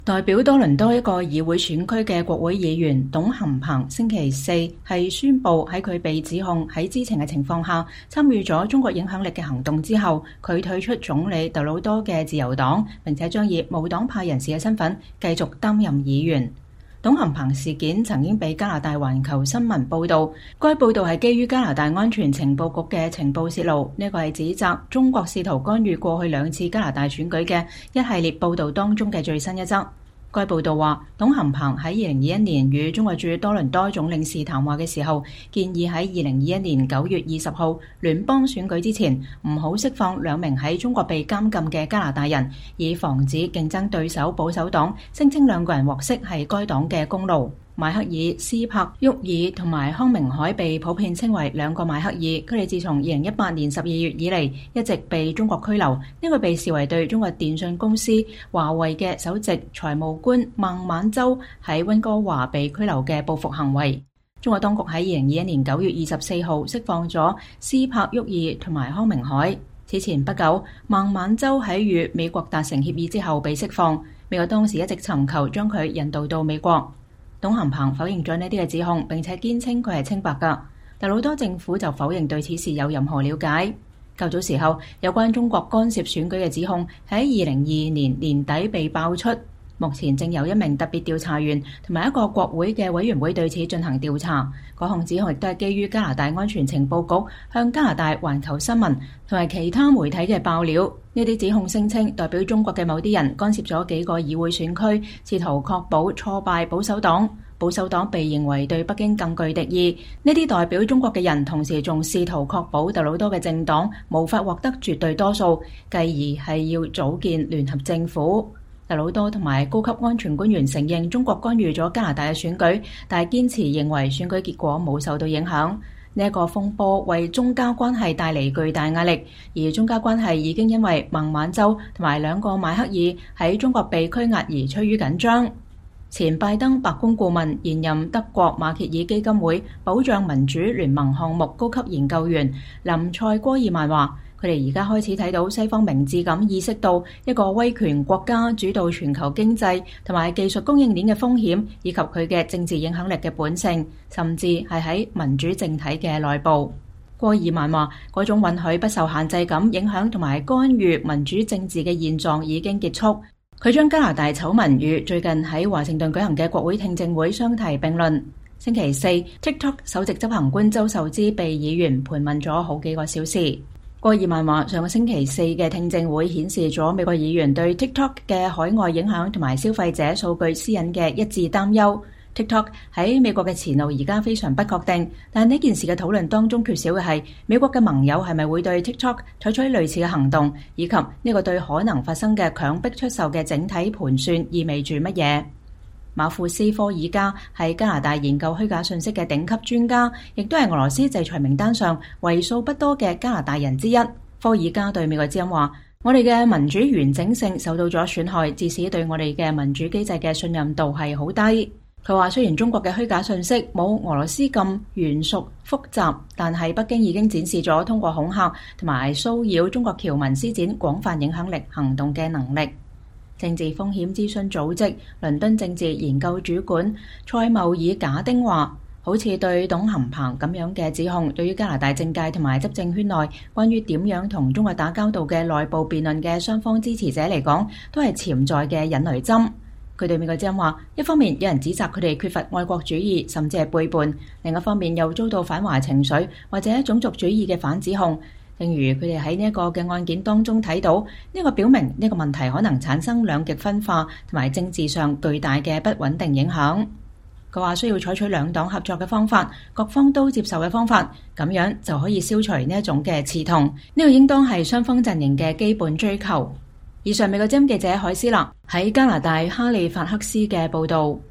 代表多倫多一個議會選區嘅國會議員董含鵬星期四係宣布喺佢被指控喺知情嘅情況下參與咗中國影響力嘅行動之後，佢退出總理杜魯多嘅自由黨，並且將以無黨派人士嘅身份繼續擔任議員。董含鵬事件曾經被加拿大環球新聞報導，該報導係基於加拿大安全情報局嘅情報泄露，呢個係指責中國試圖干預過去2次加拿大選舉嘅一系列報導當中嘅最新一則。該報導話，董含鵬喺2021年與中國駐多倫多總領事談話嘅時候，建議喺2021年9月20號聯邦選舉之前唔好釋放2名喺中國被監禁嘅加拿大人，以防止競爭對手保守黨聲稱2個人獲釋係該黨嘅功勞。邁克爾、斯柏沃爾同埋康明凱被普遍稱為2個邁克爾，佢哋自從2018年12月以嚟一直被中國拘留，呢個被視為對中國電信公司華為嘅首席財務官孟晚舟喺溫哥華被拘留嘅報復行為。中國當局喺2021年9月24號釋放咗斯柏沃爾同埋康明凱。此前不久，孟晚舟喺與美國達成協議之後被釋放，美國當時一直尋求將佢引渡到美國。董含鵬否認咗呢啲嘅指控，並且堅稱佢係清白㗎。杜魯多政府就否認對此事有任何了解。較早時候，有關中國干涉選舉嘅指控喺2022年年底被爆出，目前正有一名特別調查員同埋一個國會嘅委員會對此進行調查。嗰項指控亦都係基於加拿大安全情報局向加拿大環球新聞同埋其他媒體嘅爆料。呢啲指控聲稱代表中國嘅某啲人干涉咗幾個議會選區，試圖確保挫敗保守黨。保守黨被認為對北京更具敵意。呢啲代表中國嘅人同時仲試圖確保杜魯多嘅政黨無法獲得絕對多數，繼而係要組建聯合政府。杜魯多同埋高級安全官員承認中國干預咗加拿大嘅選舉，但係堅持認為選舉結果冇受到影響。呢一個風波為中加關係帶嚟巨大壓力，而中加關係已經因為孟晚舟同埋2個邁克爾喺中國被拘押而趨於緊張。前拜登白宮顧問、現任德國馬歇爾基金會保障民主聯盟項目高級研究員林塞戈爾曼話，佢哋而家開始睇到西方明智咁意識到一個威權國家主導全球經濟同埋技術供應鏈嘅風險，以及佢嘅政治影響力嘅本性，甚至係喺民主政體嘅內部。戈爾曼話，嗰種允許不受限制咁影響同埋干預民主政治嘅現狀已經結束。佢將加拿大醜聞與最近喺華盛頓舉行嘅國會聽證會相提並論。星期四 ，TikTok 首席執行官周受資被議員盤問咗好幾個小時。戈爾曼話，上個星期四嘅聽證會顯示咗美國議員對 TikTok 嘅海外影響同埋消費者數據私隱嘅一致擔憂。TikTok 喺美國嘅前路而家非常不確定，但呢件事嘅討論當中缺少嘅係美國嘅盟友係咪會對 TikTok 採取類似嘅行動，以及呢個對可能發生嘅強迫出售嘅整體盤算意味住乜嘢。馬庫斯科爾加係加拿大研究虛假信息嘅頂級專家，亦都係俄羅斯制裁名單上為數不多嘅加拿大人之一。科爾加對美國之音話，我哋嘅民主完整性受到咗損害，致使對我哋嘅民主機制嘅信任度係好低。佢話，雖然中國嘅虛假信息冇俄羅斯咁圓熟複雜，但係北京已經展示咗通過恐嚇同埋騷擾中國僑民施展廣泛影響力行動嘅能力。政治風險諮詢組織倫敦政治研究主管塞繆爾賈丁話，好似對董含鵬咁樣嘅指控，對於加拿大政界同埋執政圈內關於點樣同中國打交道嘅內部辯論嘅雙方支持者嚟講，都係潛在嘅引雷針。佢對美國之音話，一方面有人指責佢哋缺乏愛國主義，甚至係背叛；另一方面又遭到反華情緒或者種族主義嘅反指控。正如佢哋喺呢一個嘅案件當中睇到，呢個表明呢個問題可能產生兩極分化同埋政治上巨大嘅不穩定影響。佢話需要採取兩黨合作嘅方法，各方都接受嘅方法，咁樣就可以消除呢一種嘅刺痛。呢個應當係雙方陣營嘅基本追求。以上美國之音記者海斯勒喺加拿大哈利法克斯嘅報導。